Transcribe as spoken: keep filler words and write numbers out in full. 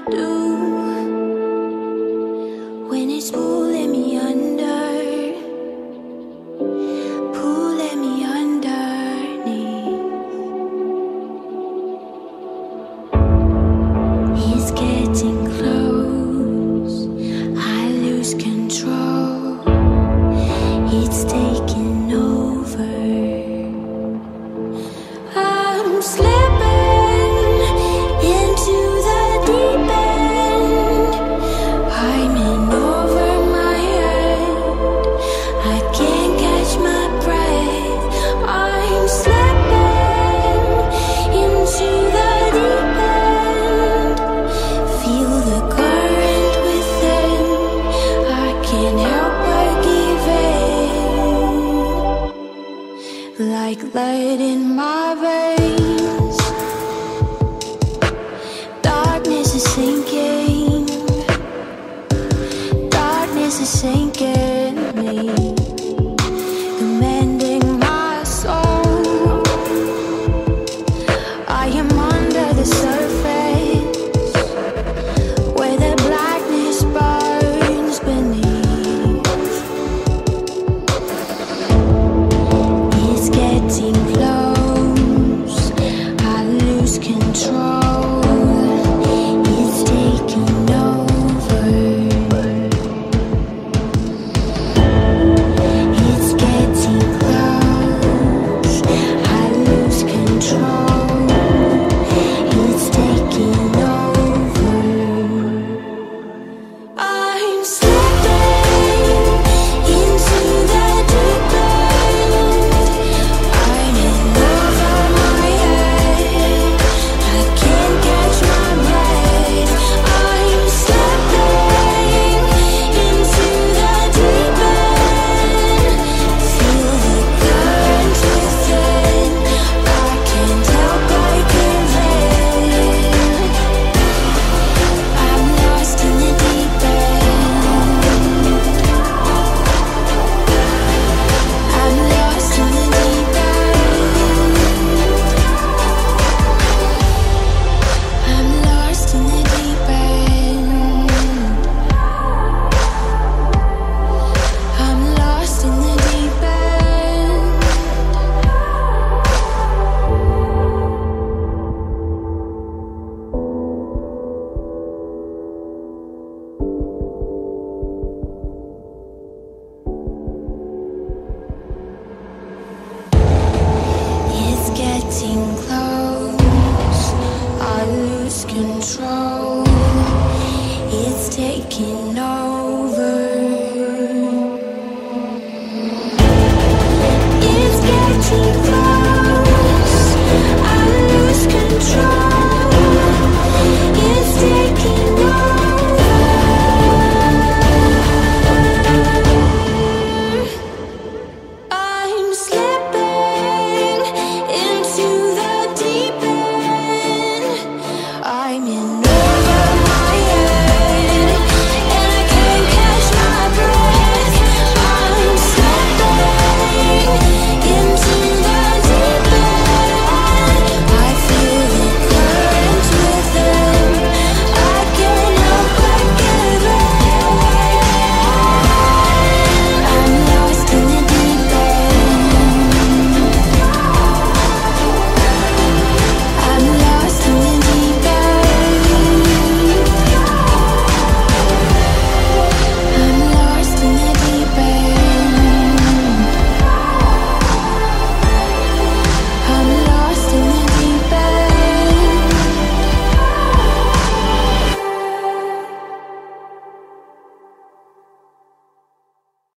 do when it's pulling me under, pulling me underneath. It's getting close, I lose control. It's taking over. I'm slipping into the deep end. I'm in over my head. I can't catch my breath. I'm slipping into the deep end. Feel the current within. I can't help but give in. Like lead in my veins. Darkness is sinking. Darkness is sinking me, commanding my soul. I am under the surface, where the blackness burns beneath. It's getting close, I lose control. It's taking over. It's getting close, I lose control. It's taking over. I'm slipping into the deep end. I'm in over my head. I can't catch my breath. I'm slipping into the deep end. Feel the current within. I can't help but give in. I'm lost in the deep end. I'm lost in the deep end. I'm lost in the deep end. I'm lost in the deep end. It's getting close, I lose control.